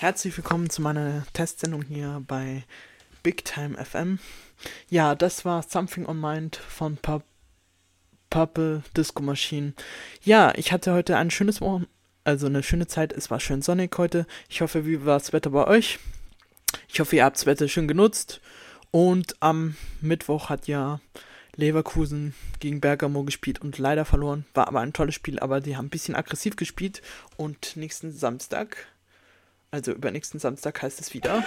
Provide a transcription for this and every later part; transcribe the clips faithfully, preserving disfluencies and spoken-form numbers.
Herzlich willkommen zu meiner Testsendung hier bei Big Time F M. Ja, das war Something on Mind von Pur- Purple Disco Machine. Ja, ich hatte heute ein schönes Morgen, also eine schöne Zeit. Es war schön sonnig heute. Ich hoffe, wie war das Wetter bei euch? Ich hoffe, ihr habt das Wetter schön genutzt. Und am Mittwoch hat ja Leverkusen gegen Bergamo gespielt und leider verloren. War aber ein tolles Spiel, aber die haben ein bisschen aggressiv gespielt. Und nächsten Samstag, also übernächsten Samstag heißt es wieder.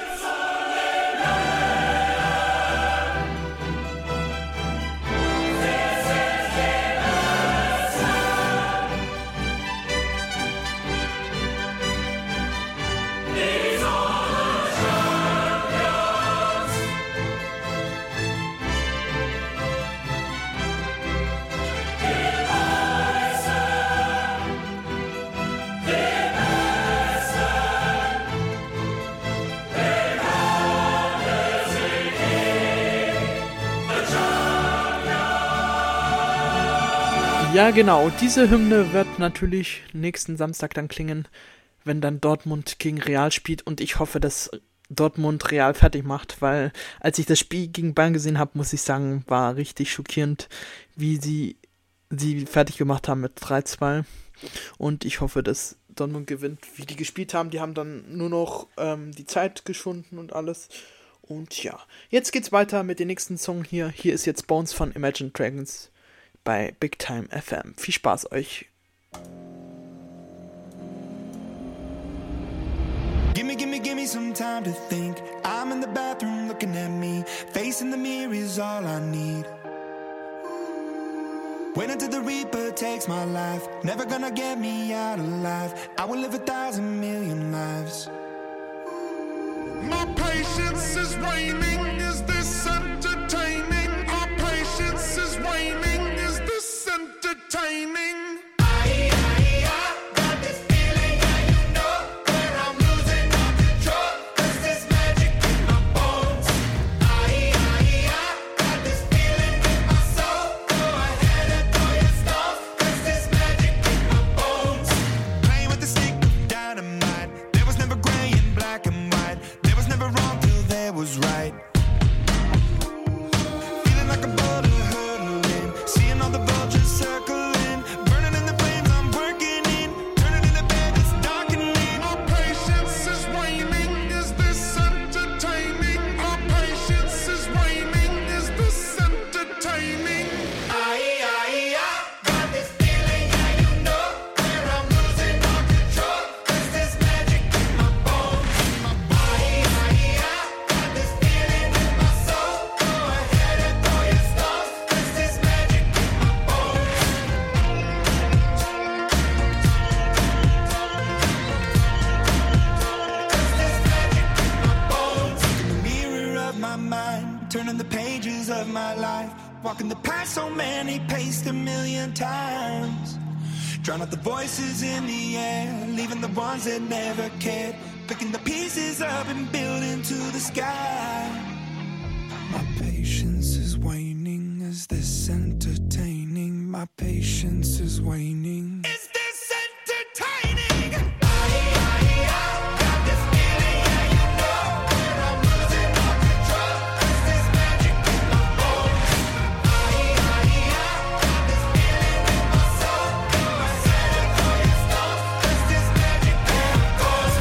Ja, genau. Diese Hymne wird natürlich nächsten Samstag dann klingen, wenn dann Dortmund gegen Real spielt. Und ich hoffe, dass Dortmund Real fertig macht, weil als ich das Spiel gegen Bayern gesehen habe, muss ich sagen, war richtig schockierend, wie sie sie fertig gemacht haben mit drei zwei. Und ich hoffe, dass Dortmund gewinnt, wie die gespielt haben. Die haben dann nur noch ähm, die Zeit geschunden und alles. Und ja, jetzt geht's weiter mit dem nächsten Song hier. Hier ist jetzt Bones von Imagine Dragons bei Big Time F M. Viel Spaß euch. Gimme, gimme, gimme some time to think. I'm in the bathroom looking at me. Facing the mirror is all I need. Wait until the Reaper takes my life. Never gonna get me out alive. I will live a thousand million lives. My patience is waning. Is this entertaining? Our patience is waning. Is this entertaining? I, I, I got this feeling, and you know where I'm losing all control. 'Cause there's magic in my bones. I, I, I got this feeling in my soul. Go ahead and throw your stuff. 'Cause there's magic in my bones. Playing with the stick of dynamite. There was never gray and black and white. There was never wrong till there was right. Feeling like a bullet hurtling. Seeing all the vultures circling. Burning in the flames I'm working in. Turning in the bed it's darkening. Our patience is waning. Is this entertaining? Our patience is waning. Is this entertaining? I, I, I got this feeling, and you know where I'm losing all control. 'Cause there's magic in my bones. I, I, I got this feeling in my soul. Go ahead and throw your stuff. 'Cause there's magic in my bones. In the mirror of my mind, turning the pages of my life, walking the path so many paced a million times. Drown out the voices in the air, leaving the ones that never cared, picking the pieces up and building to the sky. My patience is waning. Is this entertaining? My patience is waning. Is this entertaining? I, I, I got this feeling, and you know where I'm losing all control. 'Cause there's magic in my bones. I, I, I got this feeling in my soul. Go ahead and throw your stuff. 'Cause there's magic in my bones.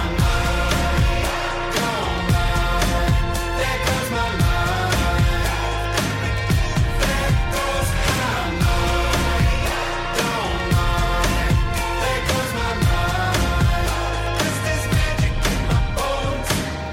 There goes my mind. There goes my mind. Don't mind. There goes my mind. 'Cause there's magic in my bones.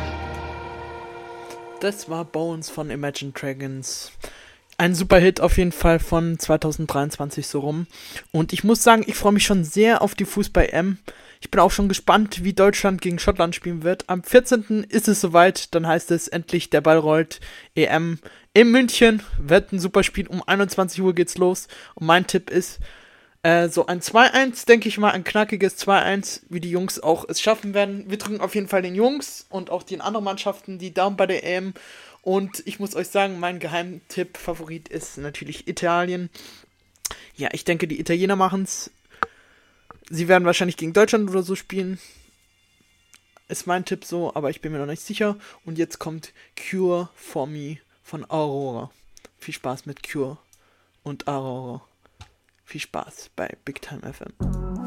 Das war Bones von Imagine Dragons. Ein super Hit auf jeden Fall von zwanzig dreiundzwanzig so rum. Und ich muss sagen, ich freue mich schon sehr auf die Fußball-E M. Ich bin auch schon gespannt, wie Deutschland gegen Schottland spielen wird. Am vierzehnten ist es soweit, dann heißt es endlich, der Ball rollt. E M in München, wird ein super Spiel. Um einundzwanzig Uhr geht's los. Und mein Tipp ist, äh, so ein zwei eins, denke ich mal, ein knackiges zwei eins, wie die Jungs auch es schaffen werden. Wir drücken auf jeden Fall den Jungs und auch den anderen Mannschaften die Daumen bei der E M. Und ich muss euch sagen, mein Geheimtipp-Favorit ist natürlich Italien. Ja, ich denke, die Italiener machen's. Sie werden wahrscheinlich gegen Deutschland oder so spielen. ist mein Tipp so, aber ich bin mir noch nicht sicher. Und jetzt kommt Cure for Me von Aurora. Viel Spaß mit Cure und Aurora. Viel Spaß bei Big Time F M.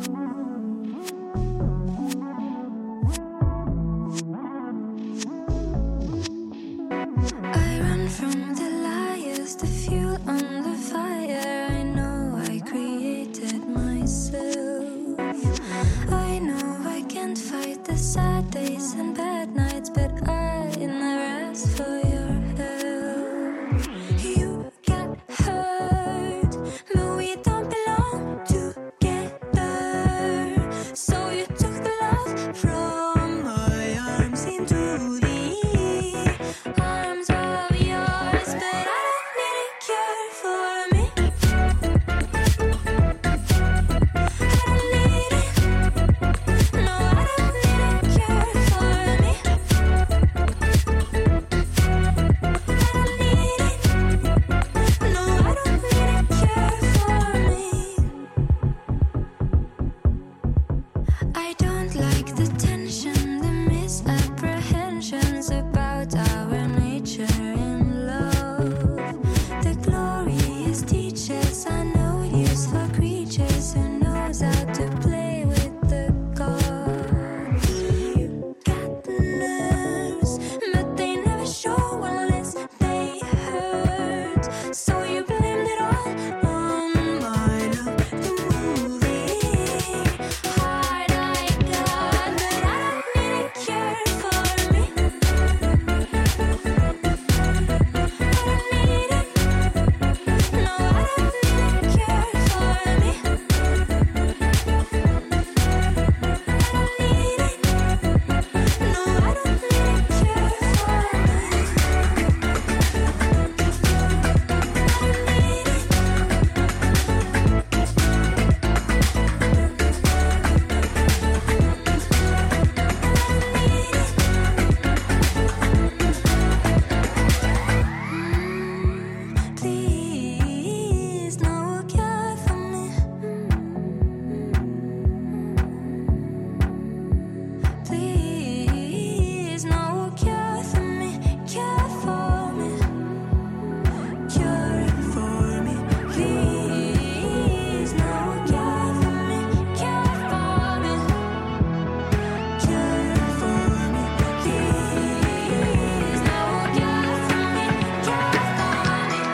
I run from the liars, the fuel on the fire. I know I created myself. I know I can't fight the sad days and bad nights, but I never asked for your help. You got hurt, but we don't belong together. So you took the love from my arms into the arms of yours, but I don't need a cure for me. I don't need it. No, I don't need a cure for me. I don't need it. No, I don't need a cure for me. I don't like the tension, the misapprehensions about our nature in love. The glorious teachers are no use for creatures who knows how to play with the gods. You got nerves, but they never show unless they hurt. So you blamed it all on my love, the movie. Heart I got, but I don't need a cure for me. I don't need it. No, I don't need a cure for me. I don't need it. No, I don't need a cure Please, no cure for me. Please, no cure for me. Cure for me. Cure for me. Please, no cure for me. Cure for me. Cure for me. Please, no cure for me. Cure for me.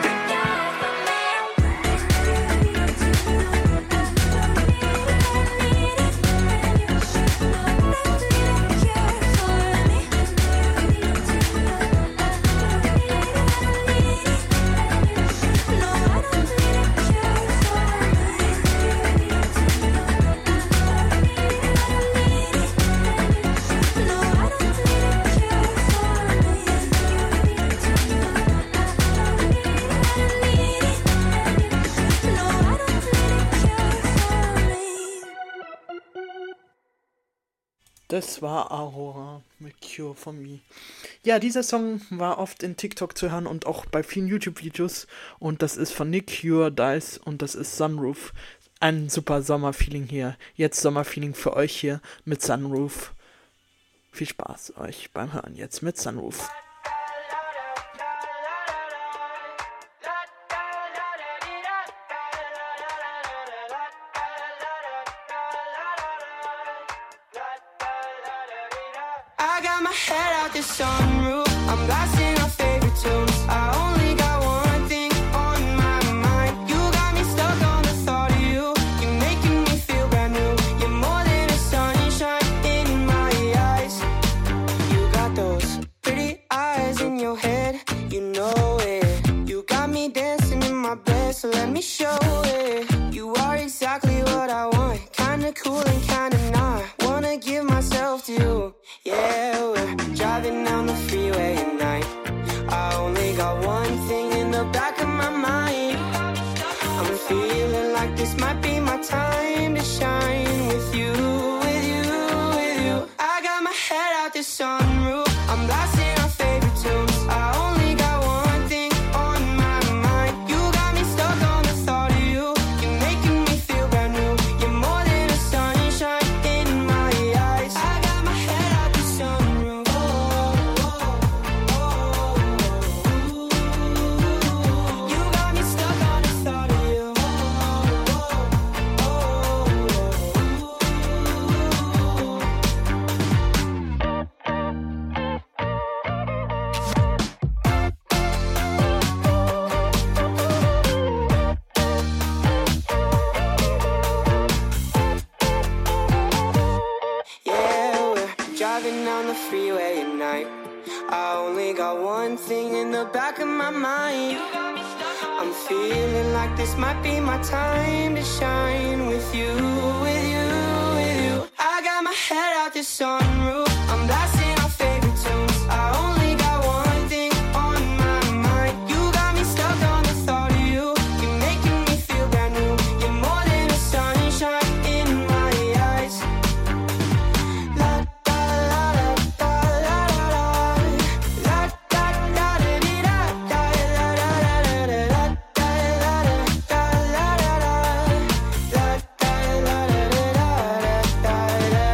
Das war Aurora mit Cure for Me. Ja, dieser Song war oft in TikTok zu hören und auch bei vielen YouTube-Videos. Und das ist von Nick Cure Dice und das ist Sunroof. Ein super Sommerfeeling hier. Jetzt Sommerfeeling für euch hier mit Sunroof. Viel Spaß euch beim Hören jetzt mit Sunroof. I got my head out the sunroof. I'm blasting our favorite tunes. I only got one thing on my mind. You got me stuck on the thought of you. You're making me feel brand new. You're more than a sunshine in my eyes. You got those pretty eyes in your head. You know it. You got me dancing in my bed, so let me show it. You are exactly what I want. Kinda cool and kinda not. Wanna give myself to you. Yeah, we're driving down the freeway at night. night. I only got one thing in the back of my mind. I'm feeling like this might be my time to shine with you, with you, with you. I got my head out the sunroof, I'm blasting our favorite tunes. I only got one thing on my mind. You got me stuck on the thought of you. You're making me feel brand new. You're more than a sunshine in my eyes. La da la la da la la la. La da da da dee da da la la la la la. La da la la da la la la. La da la la la da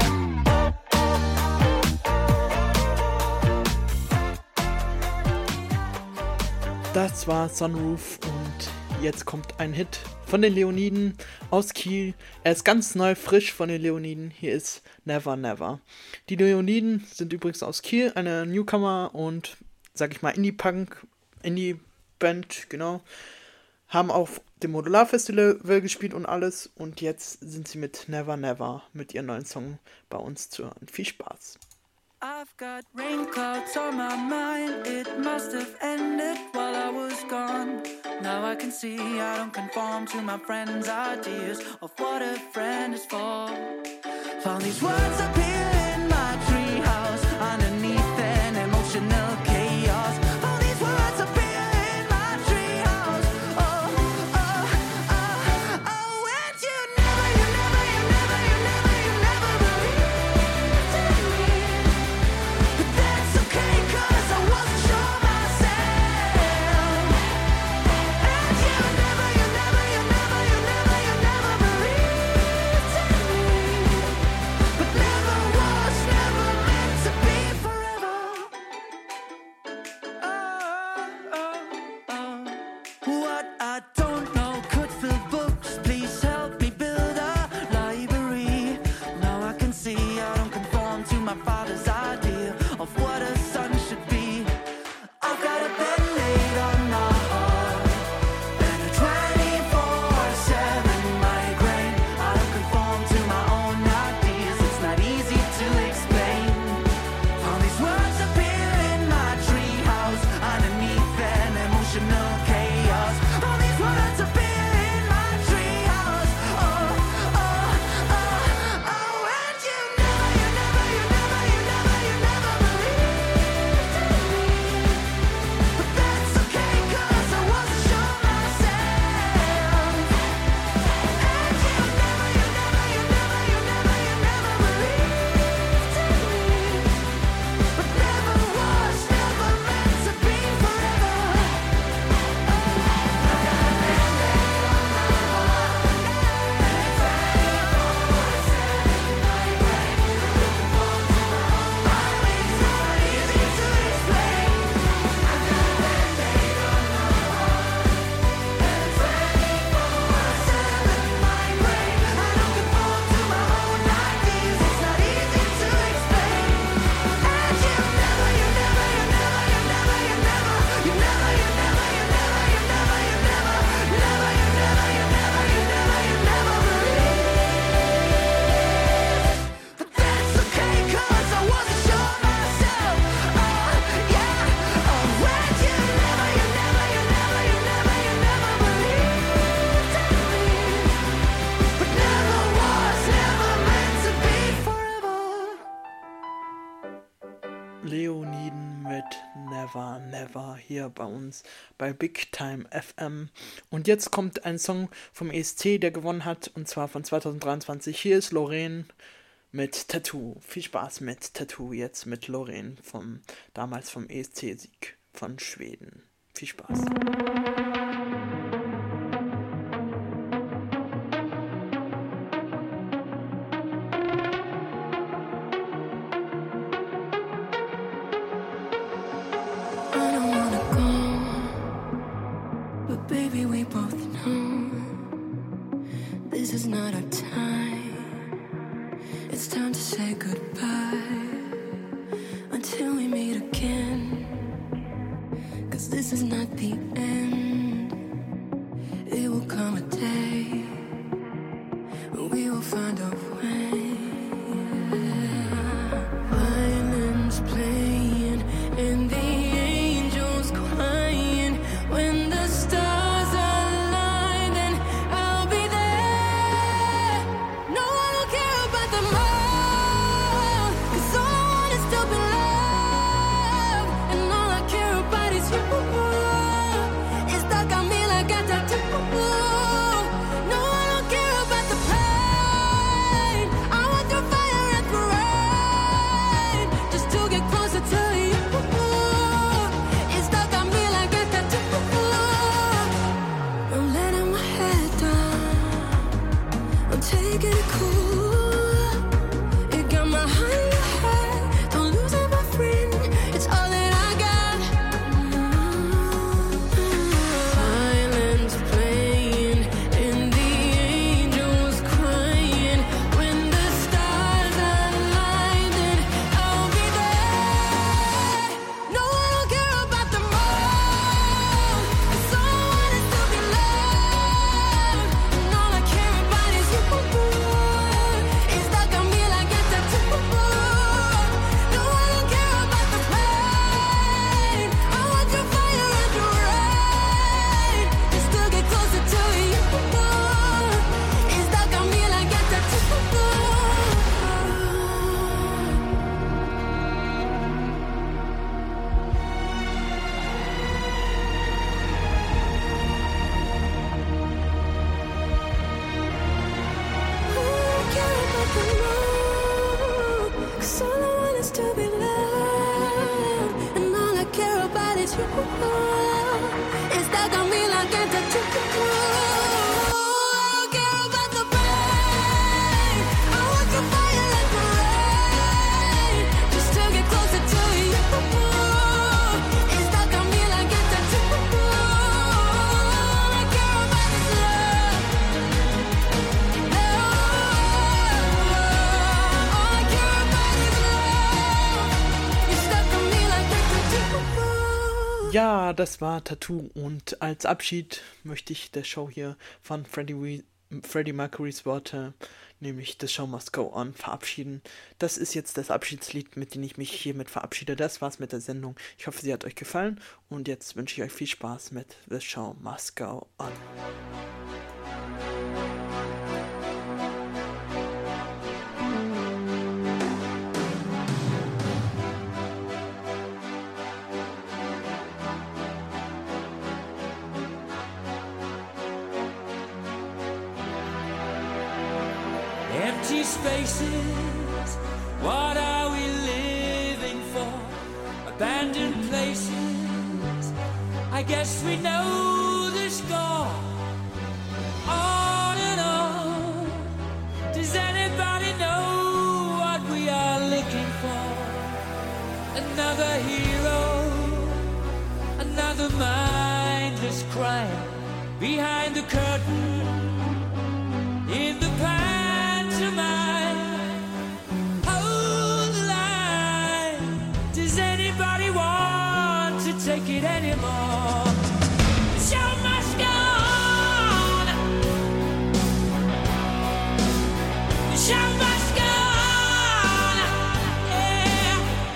da da. Das war Sunroof und jetzt kommt ein Hit von den Leoniden aus Kiel. Er ist ganz neu, frisch von den Leoniden. Hier ist Never Never. Die Leoniden sind übrigens aus Kiel, eine Newcomer und, sag ich mal, Indie-Punk, Indie-Band, genau. Haben auf dem Modular-Festival gespielt und alles. Und jetzt sind sie mit Never Never, mit ihrem neuen Song bei uns zu hören. Viel Spaß. I've got rain clouds on my mind. It must have ended while I was gone. Now I can see I don't conform to my friends' ideas of what a friend is for. Found these words appear in my treehouse underneath an emotional chaos. Found these words appear in my treehouse. Oh, oh, oh, oh, and you never, you never, you never, you never, you never believed in me. But that's okay, 'cause I wasn't sure myself. And you never, you never, you never, you never, you never believed in me. But never was, never meant to be forever. Oh, oh, oh. What I don't know could fill books. Please help me build a library. Now I can see I don't conform to my father's idea of what a son should be. I've got a band-aid on my heart and a twenty-four seven migraine. I don't conform to my own ideas. It's not easy to explain. Found these words appear in my treehouse underneath an emotional chaos. Found these words appear in my treehouse. Oh, oh, oh, oh, and you never, you never, you never, you never, you never believed in me. But that's okay, 'cause I wasn't sure myself. And you never, you never, you never, you never, you never believed in me. But never was, never meant to be forever. But that's okay, 'cause I wasn't sure myself. Oh, yeah. Oh, and you never, you never, you never, you never, you never believed in me. But never was, never meant to be forever. Leoniden mit Never Never hier bei uns bei Big Time F M. Und jetzt kommt ein Song vom E S C, der gewonnen hat, und zwar von zwanzig dreiundzwanzig. Hier ist Loreen mit Tattoo. Viel Spaß mit Tattoo jetzt mit Loreen vom damals vom E S C-Sieg von Schweden. Viel Spaß. I don't wanna go, but baby, we both know this is not our time. It's time to say goodbye until we meet again. 'Cause this is not the end. It will come a day when we will find a way. Violins playing It's stuck on me like a tattoo. I don't care about the pain. I want your fire like the rain, just to get closer to you. It's stuck on me like a tattoo. All I care about is love. All I care about is love. It's stuck on me like a tattoo. Ja, das war Tattoo und als Abschied möchte ich der Show hier von Freddie, We- Freddie Mercurys Worte, nämlich The Show Must Go On, verabschieden. Das ist jetzt das Abschiedslied, mit dem ich mich hiermit verabschiede. Das war's mit der Sendung. Ich hoffe, sie hat euch gefallen und jetzt wünsche ich euch viel Spaß mit The Show Must Go On. Empty spaces, what are we living for? Abandoned places, I guess we know the score. On and on, does anybody know what we are looking for? Another hero, another mindless crime behind the curtain, in the pantomime. Hold the line. Does anybody want to take it anymore? The show must go on. The show must go on. Yeah.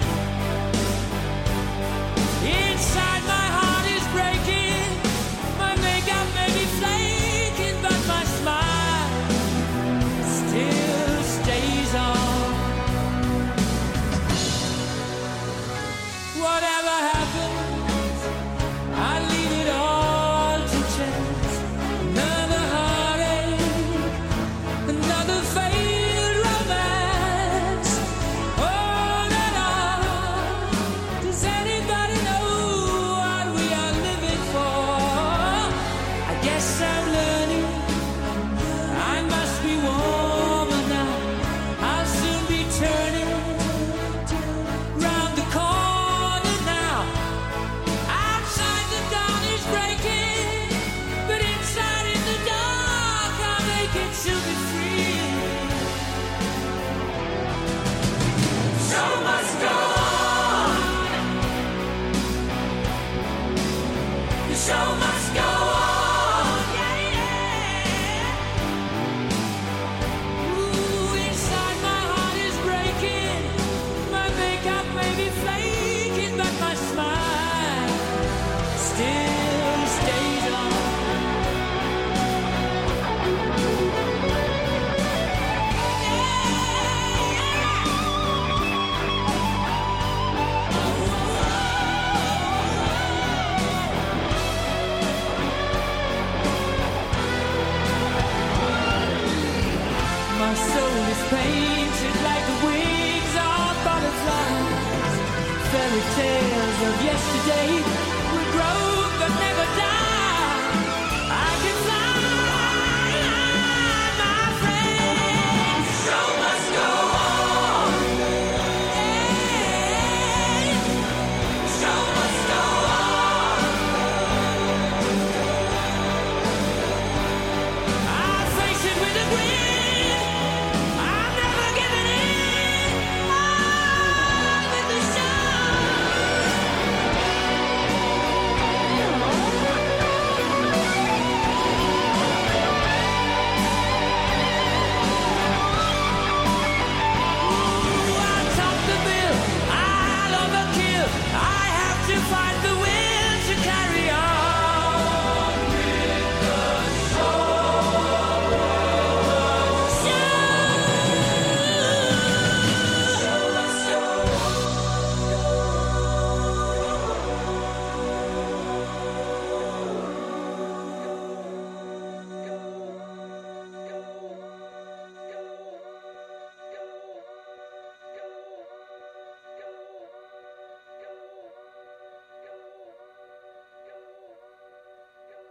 Inside my heart is breaking. My makeup may be flaking, but my smile still stays on. Whatever happens, I leave it all to chance. Another heartache, another failed romance. On and on. Does anybody know what we are living for? I guess I'm learning I must be warmer now. I'll soon be turning round the corner now. Outside the dawn is breaking, but inside in the dark I'll make it to be free. Show must go on. The show must go on. Yeah, yeah. Ooh, inside my heart is breaking. My makeup may be flaking, but my smile still stays on. My soul is painted like the wings of butterflies. Fairy tales of yesterday will grow but never die. I can fly, my friend. Show must go on. Yeah. Show must go on. I'll face it with a grin. I'm never giving in. On with the show. Ooh, I'll top the bill. I'll overkill. I have to fight the